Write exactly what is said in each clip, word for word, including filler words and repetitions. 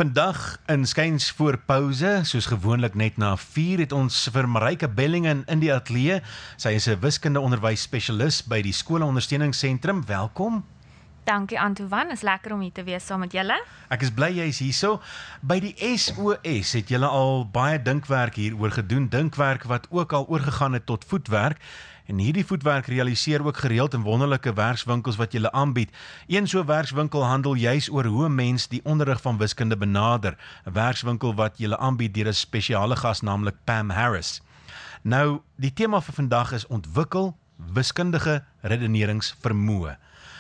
Vandag in Skuins voor Pouse, soos gewoonlik net na vier, het ons vir Marijke Bellingen in die ateljee. Sy is 'n wiskundeonderwys spesialis by die Skoleondersteuningssentrum. Welkom. Dankie Antoine, is lekker om hier te wees saam met julle. Ek is bly jy is hierso. By die S O S het julle al baie dinkwerk hieroor gedoen, dinkwerk wat ook al oorgegaan het tot voetwerk. En hierdie voetwerk realiseer ook gereeld in wonderlike werkswinkels wat julle aanbied. Een so werkswinkel handel juis oor hoe 'n mens die onderrig van wiskunde benader. 'n Werkswinkel wat julle aanbied deur 'n spesiale gas, naamlik Pam Harris. Nou, die tema vir vandag is ontwikkel wiskundige redeneringsvermoë.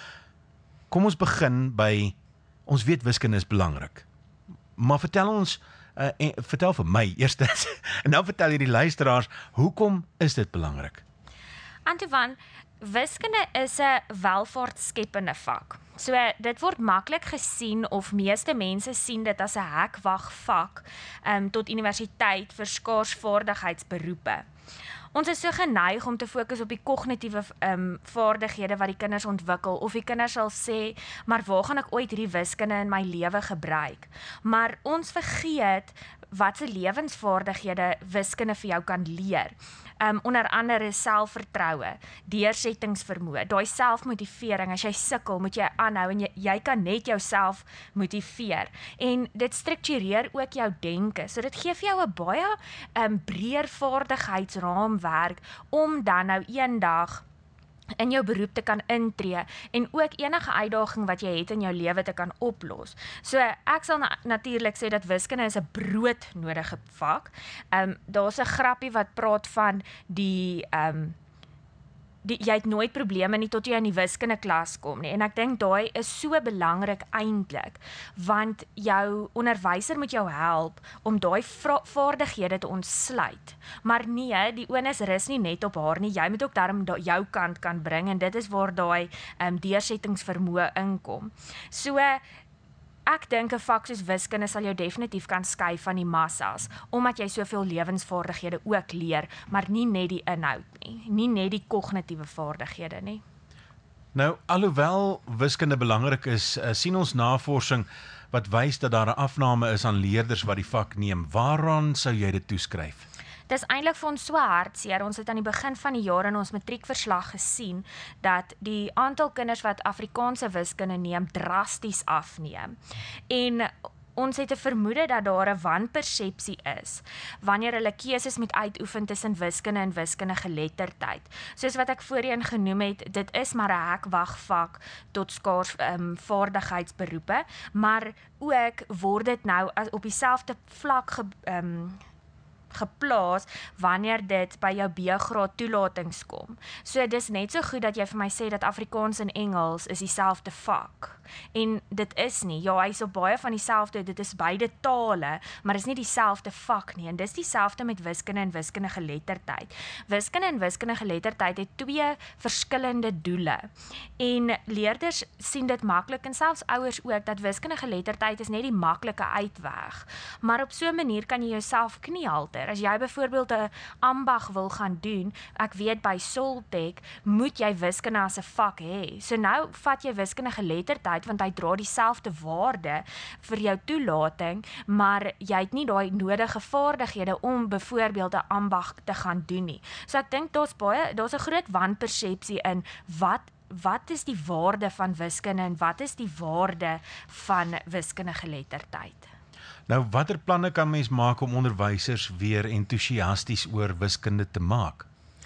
Kom ons begin by, ons weet wiskunde is belangrik. Maar vertel ons, uh, en, vertel vir my eerstens, en dan vertel jy die luisteraars, hoekom is dit belangrik? Antoine, wiskunde is 'n welvaartskepende vak. So dit word maklik gesien, of meeste mense sien dit as 'n hekwag vak um, tot universiteit vir skaarsvaardigheidsberoepe. Ons is so geneig om te fokus op die kognitiewe um, vaardighede wat die kinders ontwikkel, of die kinders sal sê, maar waar gaan ek ooit hierdie wiskunde in my lewe gebruik? Maar ons vergeet wat se lewensvaardighede wiskunde vir jou kan leer. Um, onder andere selfvertroue, deursettingsvermoë, daai selfmotivering. As jy sukkel, moet jy aanhou en jy, jy kan net jouself motiveer. En dit struktureer ook jou denke. So dit gee vir jou 'n baie um, breër vaardigheidsraamwerk om dan nou eendag in jou beroep te kan intree en ook enige uitdaging wat jy het in jou lewe te kan oplos. So ek sal na, natuurlik sê dat wiskunde is 'n broodnodige vak. Um, daar's 'n grappie wat praat van die um, Die, jy het nooit probleme nie tot jy in die wiskunde klas kom nie. En ek dink daai is so belangrik eintlik, want jou onderwyser moet jou help om daai vaardighede te ontsluit. Maar nee, die onus rus nie net op haar nie. Jy moet ook daarom jou kant kan bring, en dit is waar daai um, deursettingsvermoë inkom. So ek dink 'n vak soos wiskunde sal jou definitief kan skei van die massas, omdat jy soveel lewensvaardighede ook leer, maar nie net die inhoud nie, nie net die kognitiewe vaardighede nie. Nou, alhoewel wiskunde belangrik is, uh, sien ons navorsing wat wys dat daar 'n afname is aan leerders wat die vak neem. Waaraan sou jy dit toeskryf? Dit is eintlik vir ons so hartseer. Ons het aan die begin van die jaar in ons matriekverslag gesien dat die aantal kinders wat Afrikaanse wiskunde neem drasties afneem. En ons het 'n vermoede dat daar 'n wanpersepsie is wanneer hulle keuses moet uitoefen tussen wiskunde en wiskundige geletterdheid. Soos wat ek voorheen genoem het, dit is maar 'n hekwagvak tot skaars um, vaardigheidsberoepe, maar ook word dit nou as op dieselfde vlak ge, um, geplaas wanneer dit by jou B-graad toelatings kom. So dis net so goed dat jy vir my sê dat Afrikaans en Engels is dieselfde vak. En dit is nie. Ja, hy is op baie van dieselfde, dit is beide tale, maar is nie dieselfde vak nie. En dis dieselfde met wiskunde en wiskundige geletterdheid. Wiskunde en wiskundige geletterdheid het twee verskillende doele. En leerders sien dit maklik, en selfs ouers ook, dat wiskundige geletterdheid is net die maklike uitweg. Maar op so 'n manier kan jy jouself kniehalter. As jy byvoorbeeld 'n ambag wil gaan doen, ek weet by Soltech, moet jy wiskunde as 'n vak hê. So nou vat jy wiskundige geletterdheid, want hy dra dieselfde waarde vir jou toelating, maar jy het nie daai nodige vaardighede om byvoorbeeld 'n ambag te gaan doen nie. So ek dink daar's baie, daar's 'n groot wanpersepsie in wat wat is die waarde van wiskunde en wat is die waarde van wiskundige geletterdheid. Nou, watter planne kan mens maak om onderwysers weer entoesiasties oor wiskunde te maak?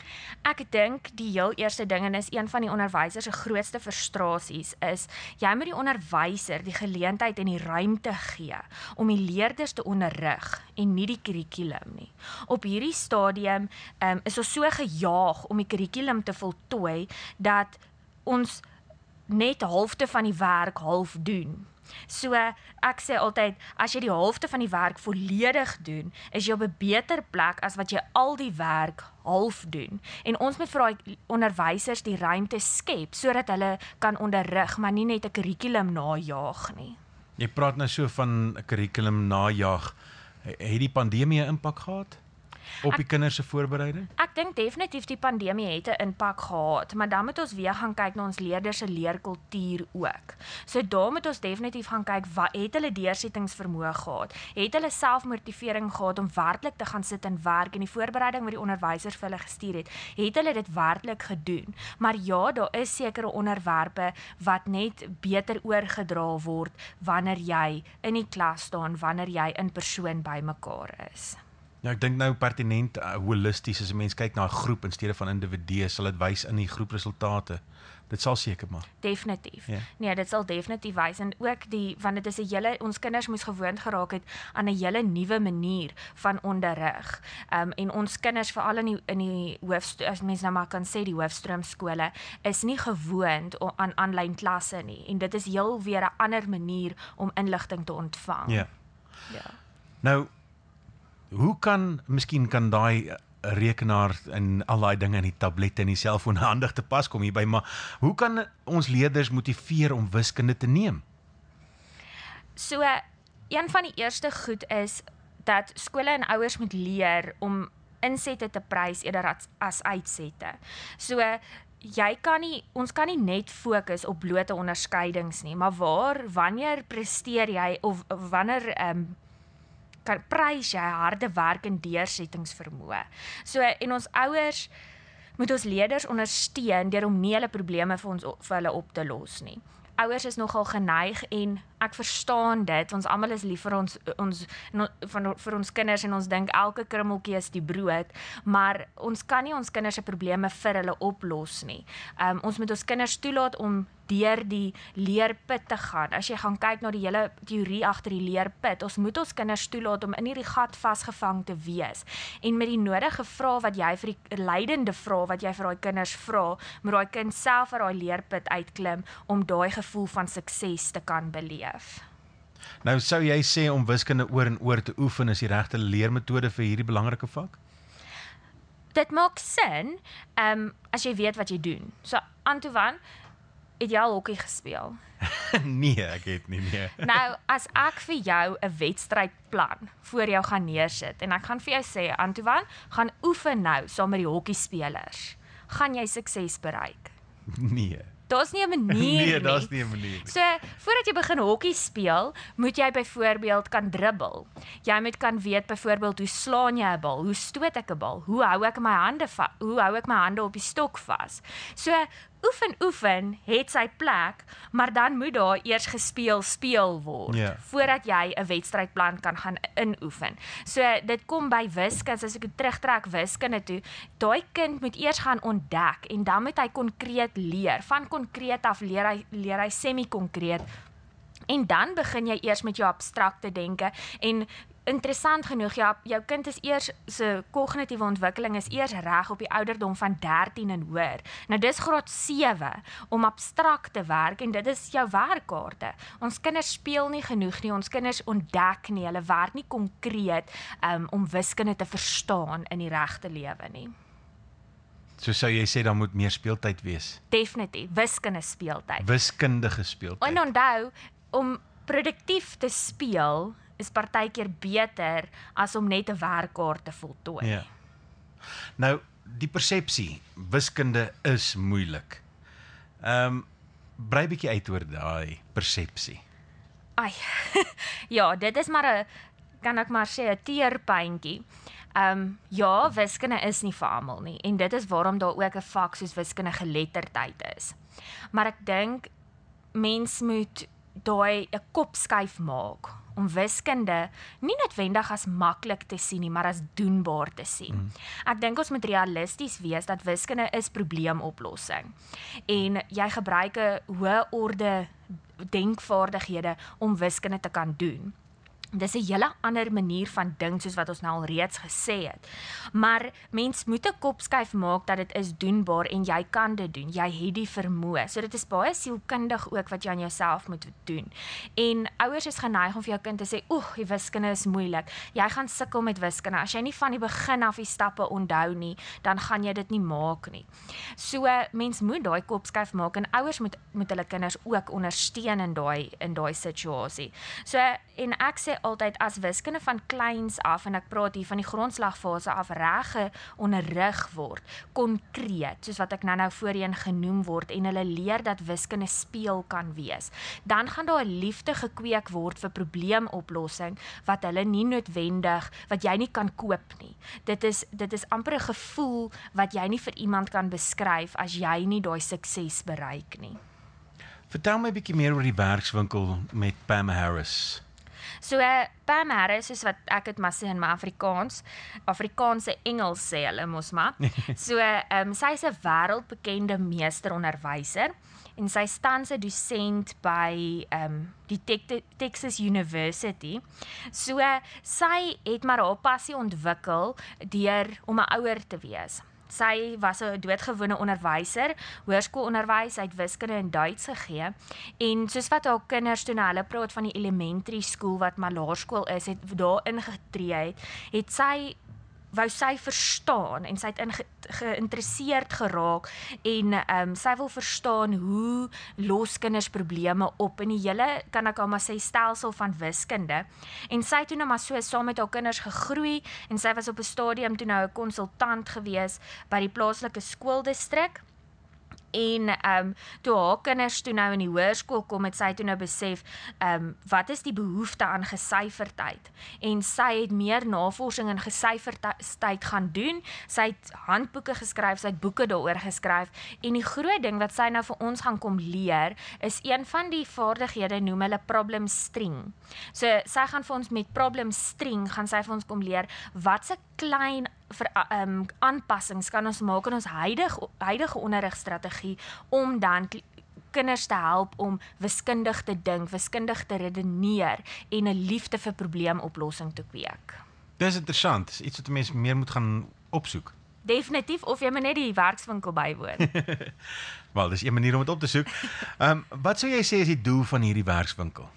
Ek dink die heel eerste ding, en is een van die onderwysers se grootste frustrasies, is jy moet die onderwyser die geleentheid en die ruimte gee om die leerders te onderrig en nie die kurrikulum nie. Op hierdie stadium um, is ons so gejaag om die kurrikulum te voltooi dat ons net halfte van die werk half doen. So ek sê altyd, as jy die helfte van die werk volledig doen, is jy op 'n beter plek as wat jy al die werk half doen. En ons moet vir daai onderwysers die ruimte skep sodat hulle kan onderrig, maar nie net 'n kurrikulum najaag nie. Jy praat nou so van 'n kurrikulum najaag. Het die pandemie 'n impak gehad? op die kinders se voorbereiding? Ek dink definitief die pandemie het 'n impak gehad, maar dan moet ons weer gaan kyk na ons leerders se leerkultuur ook. So daar moet ons definitief gaan kyk, wat het hulle deursettingsvermoë gehad? Het hulle selfmotivering gehad om werklik te gaan sit en werk en die voorbereiding wat die onderwysers vir hulle gestuur het, het hulle dit werklik gedoen? Maar ja, daar is sekere onderwerpe wat net beter oorgedra word wanneer jy in die klas staan, wanneer jy in persoon bymekaar is. Ja, ek dink nou pertinent uh, holisties as 'n mens kyk na 'n groep in steede van individue, sal dit wys in die groepresultate. Dit sal seker maar. Definitief. Ja. Nee, dit sal definitief wys en ook die want dit is 'n hele ons kinders moes gewoond geraak het aan 'n hele nuwe manier van onderrig. Um en ons kinders veral in die in die hoof as mens nou maar kan sê die hoofstroomskole is nie gewoond o- aan aanlyn klasse nie en dit is heel weer 'n ander manier om inligting te ontvang. Ja. Ja. Nou, hoe kan, miskien kan daai rekenaar en al daai dinge in die tablet en die selfoon handig te pas kom hierby, maar hoe kan ons leerders motiveer om wiskunde te neem? So, een van die eerste goed is dat skole en ouers moet leer om insette te prys eerder as, as uitsette. So, jy kan nie, ons kan nie net fokus op blote onderskeidings nie, maar waar, wanneer presteer jy, of, of wanneer um, kan prys jy harde werk en deursettingsvermoë. So, en ons ouers moet ons leerders ondersteun deur om nie hulle probleme vir ons vir hulle op te los nie. Ouers is nogal geneig en ek verstaan dit, ons almal is lief vir ons, ons van, vir ons kinders en ons dink elke krummeltjie is die brood, maar ons kan nie ons kinders se probleme vir hulle oplos nie. Um, ons moet ons kinders toelaat om deur die leerput te gaan. As jy gaan kyk na die hele teorie agter die leerput, ons moet ons kinders toelaat om in hierdie gat vasgevang te wees. En met die nodige vrae wat jy vir die leidende vrae wat jy vir daai kinders vra, moet daai kind self uit daai leerput uitklim om daai gevoel van sukses te kan beleef. Nou sou jy sê om wiskunde oor en oor te oefen is die regte leermetode vir hierdie belangrike vak? Dit maak sin, um, as jy weet wat jy doen. So, Antoine, het jy al hokkie gespeel? Nee, ek het nie, nee. Nou, as ek vir jou 'n wedstrydplan voor jou gaan neersit, en ek gaan vir jou sê, Antoine, gaan oefen nou saam met die hokkiespelers, gaan jy sukses bereik? Nee. Daar's nie 'n manier Nee, nie. daar's nie 'n manier nie. So, voordat jy begin hokkie speel, moet jy byvoorbeeld kan dribbel. Jy moet kan weet byvoorbeeld hoe slaan jy 'n bal, hoe stoot ek 'n bal, hoe hou ek my hande va- hoe hou ek my hande op die stok vas. So, oefen oefen het sy plek, maar dan moet daar eers gespeel speel word Ja. voordat jy 'n wedstrydplan kan gaan inoefen. So dit kom by wiskunde, as ek dit terugtrek wiskunde toe, daai kind moet eers gaan ontdek en dan moet hy konkreet leer. Van konkreet af leer hy leer hy semi-konkreet. En dan begin jy eers met jou abstrakte denke en interessant genoeg, ja, jou kind is eers, sy kognitiewe ontwikkeling is eers reg op die ouderdom van dertien en hoër. Nou dis graad sewe om abstrakt te werk en dit is jou werkkaarte. Ons kinders speel nie genoeg nie, ons kinders ontdek nie, hulle werk nie konkreet um, om wiskunde te verstaan in die regte lewe nie. So sou jy sê dan moet meer speeltyd wees. Definitief, wiskunde speeltyd. Wiskundige speeltyd. En onthou, om produktief te speel is partykeer beter as om net 'n werkkaart te voltooi. Ja. Nou, die persepsie, wiskunde is moeilik. Ehm um, brei bietjie uit oor daai persepsie. Ai. Ja, dit is maar 'n kan ek maar sê 'n teerpuntjie. Ehm um, ja, wiskunde is nie vir almal nie en dit is waarom daar ook 'n vak soos wiskunde geletterdheid is. Maar ek dink mens moet daai 'n kop skuif maak om wiskunde nie noodwendig as maklik te sien nie, maar as doenbaar te sien. Mm. Ek dink ons moet realisties wees dat wiskunde is probleemoplossing. En jy gebruik 'n hoë orde denkvaardighede om wiskunde te kan doen. Dis 'n hele ander manier van dink soos wat ons nou al reeds gesê het. Maar mens moet 'n kop skuif maak dat dit is doenbaar en jy kan dit doen. Jy het die vermoë. So dit is baie sielkundig ook wat jy aan jouself moet doen. En ouers is geneig om vir jou kind te sê, "Oeg, die wiskunde is moeilik. Jy gaan sukkel met wiskunde. As jy nie van die begin af die stappe onthou nie, dan gaan jy dit nie maak nie." So mens moet daai kop skuif maak en ouers moet moet hulle kinders ook ondersteun in daai in daai situasie. So en ek sê sê altyd as wiskunde van kleins af, en ek praat hier van die grondslagfase af, reg onderrig word, konkreet, soos wat ek nou nou voorheen genoem word, en hulle leer dat wiskunde speel kan wees, dan gaan daar 'n liefde gekweek word vir probleemoplossing, wat hulle nie noodwendig, wat jy nie kan koop nie. Dit is, dit is amper 'n gevoel, wat jy nie vir iemand kan beskryf, as jy nie daai sukses bereik nie. Vertel my 'n bietjie meer oor die werkswinkel met Pam Harris. So, uh, Pam Harris, soos wat ek het maar sê in my Afrikaans, Afrikaanse Engels sê hulle mos maar. So, um, sy is 'n wêreldbekende meesteronderwyser, en sy is tans 'n dosent by um, die Te Texas University. So, uh, sy het maar haar passie ontwikkel deur om 'n ouer te wees. Sy was 'n doodgewone onderwyser, hoërskoolonderwys, sy het wiskunde en Duits gegee, en soos wat haar kinders toe na hulle praat van die elementary school wat maar laerskool is, het daar ingetree het, het sy wou sy verstaan, en sy het in ge, geïnteresseerd geraak, en um, sy wil verstaan hoe los kinders probleme op, in die hele, kan ek al maar sê, stelsel van wiskunde, en sy het toe nou maar so saam met haar kinders gegroei, en sy was op 'n stadium toe nou 'n konsultant gewees by die plaaslike skooldistrik, en um, toe haar kinders toe nou in die hoërskool kom, het sy toe nou besef, um, wat is die behoefte aan gesyferdheid, en sy het meer navorsing in gesyferdheid gaan doen, sy het handboeke geskryf, sy het boeke daaroor geskryf, en die groot ding wat sy nou vir ons gaan kom leer, is een van die vaardighede noem hulle problem string. So, sy gaan vir ons met problem string, gaan sy vir ons kom leer, wat se klein vir um, aanpassings kan ons maak in ons huidige, huidige onderrigstrategie, om dan kinders te help om wiskundig te dink, wiskundig te redeneer, en 'n liefde vir probleemoplossing te kweek. Dis interessant, dis iets wat mense meer moet gaan opsoek. Definitief, of jy moet net die werkswinkel bywoon. Wel, dis een manier om dit op te soek. Um, wat sou jy sê is die doel van hierdie werkswinkel?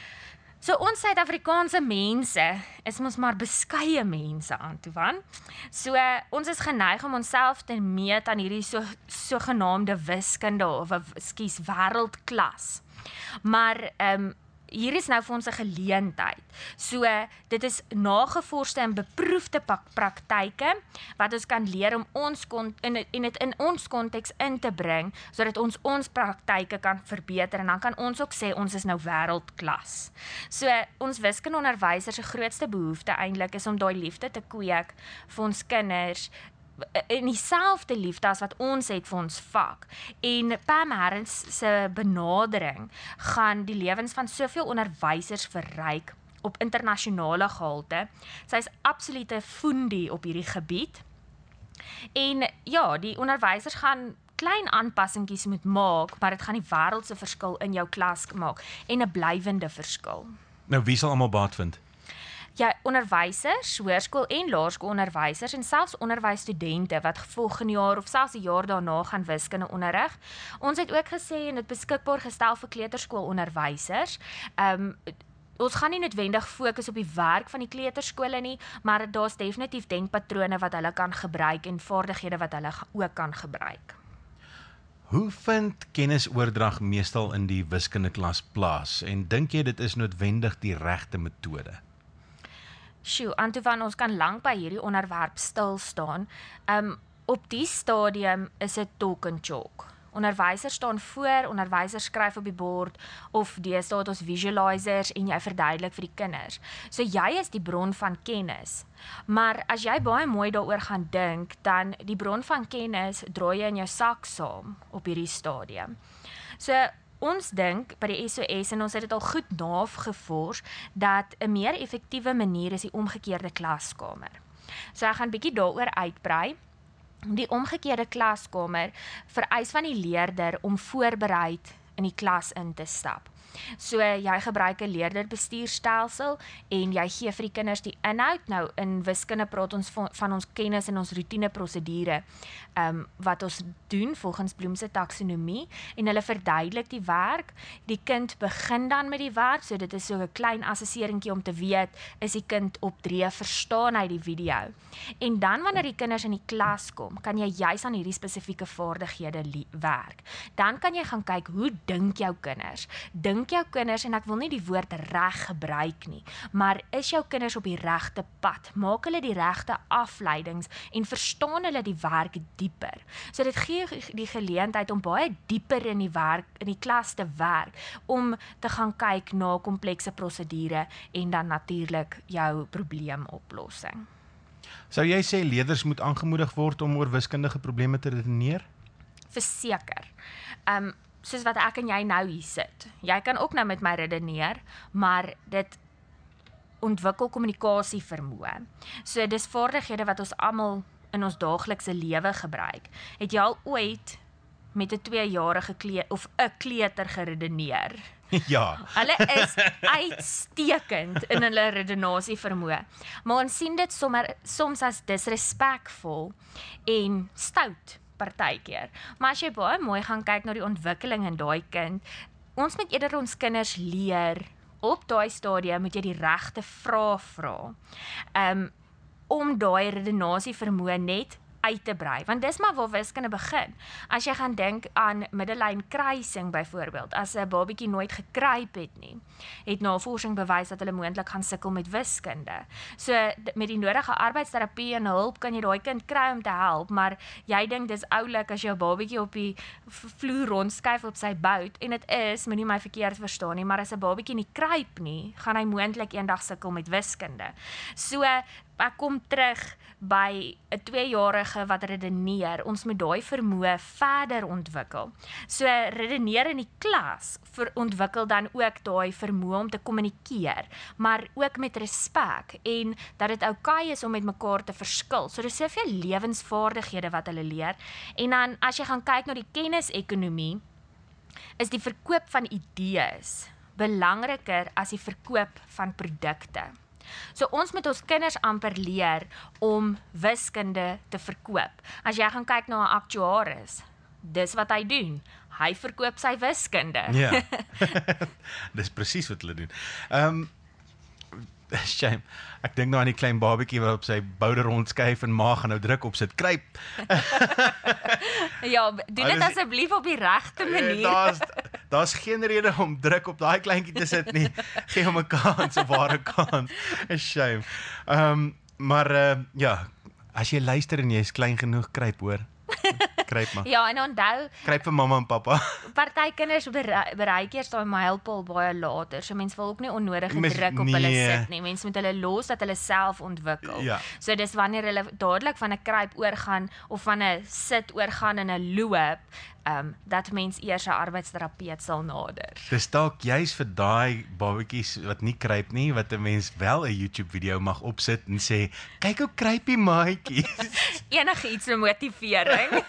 So ons Suid-Afrikaanse mense is mos maar beskeie mense aan toe van. So uh, ons is geneig om onsself te meet aan hierdie so sogenaamde wiskunde of ekskuus wêreldklas. Maar ehm um, hier is nou vir ons 'n geleentheid. So uh, dit is nagevorsde en beproefde praktyke wat ons kan leer om ons en dit in ons konteks in te bring, sodat ons ons praktyke kan verbeter, en dan kan ons ook sê ons is nou wêreldklas. So uh, ons wiskundeonderwysers se grootste behoefte eintlik is om daai liefde te kweek vir ons kinders, in dieselfde liefde as wat ons het vir ons vak. En Pam Harris se benadering gaan die lewens van soveel onderwysers verryk op internasionale gehalte. Sy is absolute fundie op hierdie gebied. En ja, die onderwysers gaan klein aanpassingkies moet maak, maar dit gaan die wêreldse verskil in jou klas maak, en 'n blywende verskil. Nou, wie sal almal baat vind? Ja, onderwysers, hoërskool en laerskoolonderwysers, en selfs onderwysstudente wat volgende jaar of selfs 'n jaar daarna gaan wiskunde onderrig. Ons het ook gesê en dit beskikbaar gestel vir kleuterskoolonderwysers. Ehm um, ons gaan nie noodwendig fokus op die werk van die kleuterskole nie, maar daar's definitief denkpatrone wat hulle kan gebruik en vaardighede wat hulle ook kan gebruik. Hoe vind kennisoordrag meestal in die wiskundeklas plaas, en dink jy dit is noodwendig die regte metode? Sjoe, Antoine, ons kan lank by hierdie onderwerp stil staan. Um, op die stadium is dit talk and chalk. Onderwysers staan voor, onderwysers skryf op die bord, of deesdae het ons visualizers en jy verduidelik vir die kinders. So jy is die bron van kennis. Maar as jy baie mooi daaroor gaan dink, dan die bron van kennis draai jy in jou sak saam op hierdie stadium. So ons dink by die S O S, en ons het dit al goed navors, dat 'n meer effektiewe manier is die omgekeerde klaskamer. So ek gaan bietjie daaroor uitbrei. Die omgekeerde klaskamer vereis van die leerder om voorbereid in die klas in te stap. So jy gebruik 'n leerderbestuurstelsel en jy gee vir die kinders die inhoud. Nou in wiskunde praat ons van ons kennis en ons roetine prosedure um, wat ons doen volgens Bloem se taksonomie, en hulle verduidelik die werk. Die kind begin dan met die werk, so dit is so 'n klein assesseringkie om te weet, is die kind op drie, verstaan hy die video. En dan wanneer die kinders in die klas kom, kan jy juis aan hierdie spesifieke vaardighede werk. Dan kan jy gaan kyk, hoe dink jou kinders? Dink dink jou kinders, en ek wil nie die woord reg gebruik nie, maar is jou kinders op die regte pad? Maak hulle die regte afleidings en verstaan hulle die werk dieper? So dit gee die geleentheid om baie dieper in die werk, in die klas te werk, om te gaan kyk na komplekse prosedure en dan natuurlik jou probleemoplossing. Sou jy sê leerders moet aangemoedig word om oor wiskundige probleme te redeneer? Verseker. Um, soos wat ek en jy nou hier sit. Jy kan ook nou met my redeneer, maar dit ontwikkel kommunikasie vermoë. So dis vaardighede wat ons almal in ons daaglikse lewe gebruik. Het jy al ooit met 'n tweejarige kleuter of 'n kleuter geredeneer? Ja. Hulle is uitstekend in hulle redenasie vermoë. Maar ons sien dit sommer soms as disrespekvol en stout partykeer. Maar as jy baie mooi gaan kyk na die ontwikkeling in daai kind, ons moet eerder ons kinders leer op daai stadium moet jy die regte vrae vra. Um om daai redenasie vermoë net uit te brei, want dis maar waar wiskunde begin. As jy gaan dink aan middellyn kruising byvoorbeeld, as 'n babatjie nooit gekruip het nie, het navorsing bewys dat hulle moontlik gaan sukkel met wiskunde. So met die nodige arbeidsterapie en hulp kan jy daai kind kry om te help, maar jy dink dis oulik as jou babatjie op die vloer rondskuif op sy bout, en dit is, moenie my verkeerd verstaan nie, maar as 'n babatjie nie kruip nie, gaan hy moontlik eendag sukkel met wiskunde. So ek kom terug by 'n tweejarige wat redeneer. Ons moet daai vermoë verder ontwikkel. So redeneer in die klas vir ontwikkel dan ook daai vermoë om te kommunikeer, maar ook met respek en dat dit oukei is om met mekaar te verskil. So dis soveel lewensvaardighede wat hulle leer. En dan as jy gaan kyk na die kennisekonomie, is die verkoop van idees belangriker as die verkoop van produkte. So ons moet ons kinders amper leer om wiskunde te verkoop. As jy gaan kyk na 'n aktuaris, dis wat hy doen. Hy verkoop sy wiskunde. Ja. Dis presies wat hulle doen. Ehm um, shame. Ek dink nou aan die klein babatjie wat op sy boude rondskuif en ma gaan nou druk op sit. Kruip. Ja, doen dit asseblief op die regte manier. Daar's daar's geen rede om druk op daai kleintjie te sit nie. Gee hom 'n kans, 'n ware kans. 'n Shame. Ehm um, maar uh, ja, as jy luister en jy is klein genoeg, kruip hoor. Kruip maar. Ja, en onthou, Kruip vir mamma en pappa. party kinders bereik eers daai mylpaal baie later. So mense wil ook nie onnodige Mens- druk op nee. hulle sit nie. Mense moet hulle los dat hulle self ontwikkel. Ja. So dis wanneer hulle dadelik van 'n kruip oorgaan of van 'n sit oorgaan in 'n loop, um, dat mens eers 'n arbeidsterapeut sal nader. Dis dalk juis vir daai babatjies wat nie kruip nie, wat 'n mens wel 'n YouTube video mag opsit en sê, kyk hoe kruipie maatjies. Enige iets vir motivering.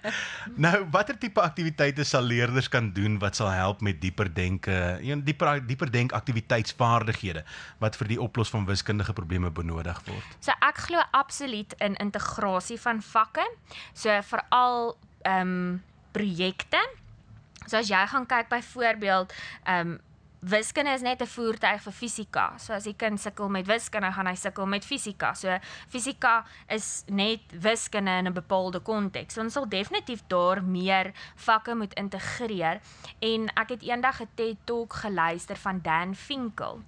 Nou, watter tipe aktiwiteite sal leerders kan doen wat sal help met dieper denke, een dieper dieper denk aktiwiteitsvaardighede wat vir die oplos van wiskundige probleme benodig word? So ek glo absoluut in integrasie van vakke. So veral ehm um, projekte. So as jy gaan kyk byvoorbeeld, ehm um, wiskunde is net 'n voertuig vir fisika. So as die kind sukkel met wiskunde, gaan hy sukkel met fisika. So fisika is net wiskunde in 'n bepaalde konteks. So ons sal definitief daar meer vakke moet integreer. En ek het eendag 'n TED Talk geluister van Dan Finkel.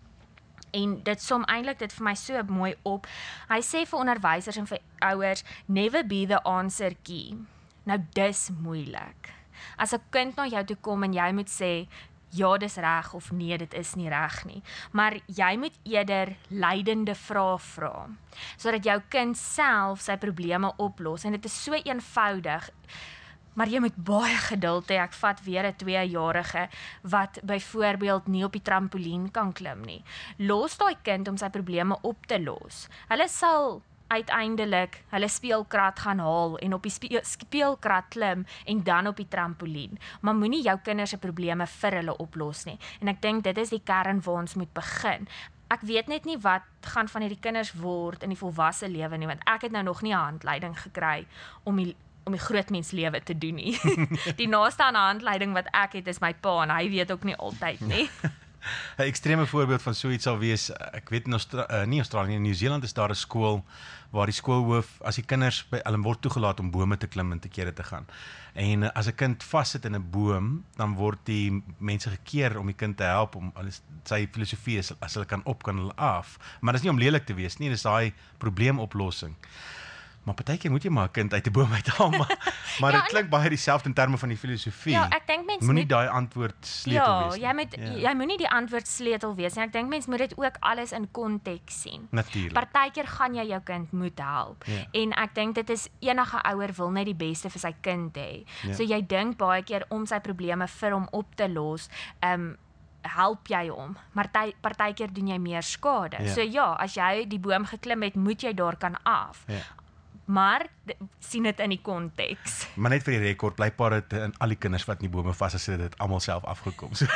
En dit som eintlik dit vir my so mooi op. Hy sê vir onderwysers en vir ouers, never be the answer key. Nou dis moeilik. As 'n kind na jou toe kom en jy moet sê, ja, dis reg of nee, dit is nie reg nie. Maar jy moet eerder leidende vrae vra, sodat jou kind self sy probleme oplos. En dit is so eenvoudig, maar jy moet baie geduld hê. Ek vat weer 'n tweejarige wat byvoorbeeld nie op die trampolien kan klim nie. Los daai kind om sy probleme op te los. Hulle sal uiteindelik hulle speelkrat gaan haal en op die speel, speelkrat klim en dan op die trampolien. Maar moenie jou kinders se probleme vir hulle oplos nie. En ek dink dit is die kern waar ons moet begin. Ek weet net nie wat gaan van hierdie kinders word in die volwasse lewe nie, want ek het nou nog nie 'n handleiding gekry om die om die grootmenslewe te doen nie. Die naaste aan 'n handleiding wat ek het is my pa en hy weet ook nie altyd nie. 'n ekstreme voorbeeld van so iets sal wees, ek weet in Austra uh, nie Australië, in Nieu-Seeland is daar 'n skool waar die skoolhoof, as die kinders by hulle word toegelaat om bome te klim en te kere te gaan. En uh, as 'n kind vassit in 'n boom, dan word die mense gekeer om die kind te help om alles sy filosofie is as hulle kan op kan hulle af. Maar dis nie om lelik te wees nie, dis daai probleemoplossing. Maar partykeer moet jy maar 'n kind uit 'n boom uithaal, maar maar Ja, dit klink baie dieselfde in terme van die filosofie. Ja, ek dink mense Moenie moet daai antwoord sleutel Ja, wees nie. jy moet Ja. jy moenie die antwoord sleutel wees nie. Ek dink mense moet dit ook alles in konteks sien. Natuurlik. Partykeer gaan jy jou kind moet help. Ja. En ek dink dit is enige ouer wil net die beste vir sy kind hê. Ja. So jy dink baie keer om sy probleme vir hom op te los, ehm um, help jy hom, maar ty, partykeer doen jy meer skade. Ja. So ja, as jy die boom geklim het, moet jy daar kan af. Ja. Maar sien dit in die konteks. Maar net vir die rekord, blykbaar het in al die kinders wat in die bome vas is, het dit almal self afgekom. So.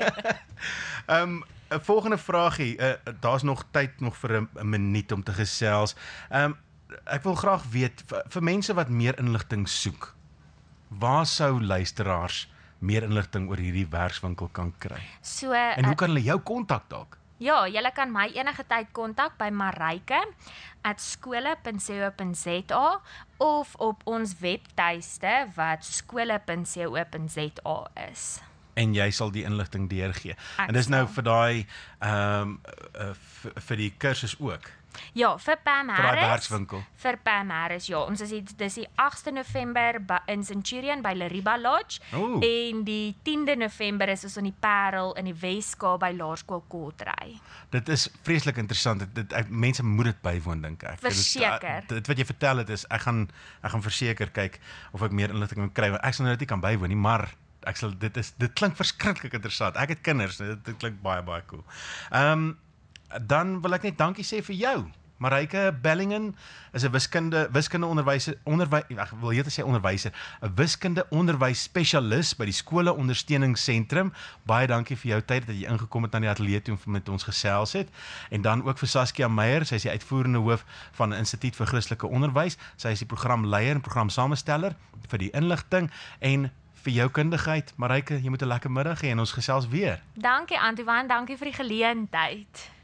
um, 'n volgende vraagie, uh, daar's nog tyd nog vir 'n minuut om te gesels. Um, ek wil graag weet, vir, vir mense wat meer inligting soek, waar sou luisteraars meer inligting oor hierdie werkswinkel kan kry? So En hoe kan hulle jou kontak dalk? Ja, julle kan my enige tyd kontak by mareike at skole punt co punt za of op ons webtuiste wat skole punt co punt za is. En jy sal die inligting deurgee. Ek En dis nou sal. vir daai ehm um, uh, vir die kursus ook. Ja, vir Pam Vir daai Harris. werkswinkel. Vir Pam Harris, ja. Ons is die, dis die agste November by, in Centurion by Lariba Lodge. Ooh. En die tiende November is ons in die Parel in die Weskaap by Laerskool Kortrey. Dit is vreeslik interessant. Dit, dit ek, mense moet dit bywoon dink ek. Dit is, Verseker. Dit, dit wat jy vertel het is ek gaan ek gaan verseker kyk of ek meer inligting kan kry. Want ek sal nou dit nie kan bywoon nie, maar ek sal dit is dit klink verskriklik interessant. Ek het kinders, dit, dit klink baie baie cool. Ehm um, dan wil ek net dankie sê vir jou. Mareike Bellingen is 'n wiskunde wiskunde onderwyser onderwy ek wil net sê onderwyser, 'n wiskunde onderwys spesialis by die skole ondersteuningssentrum. Baie dankie vir jou tyd dat jy ingekom het na die ateljee toe om met ons gesels het. En dan ook vir Saskia Meyer, sy is die uitvoerende hoof van 'n Instituut vir Christelike Onderwys. Sy is die programleier en programsamesteller vir die inligting en vir jou kundigheid. Mareike, jy moet 'n lekker middag hê en ons gesels weer. Dankie Antoine, dankie vir die geleentheid.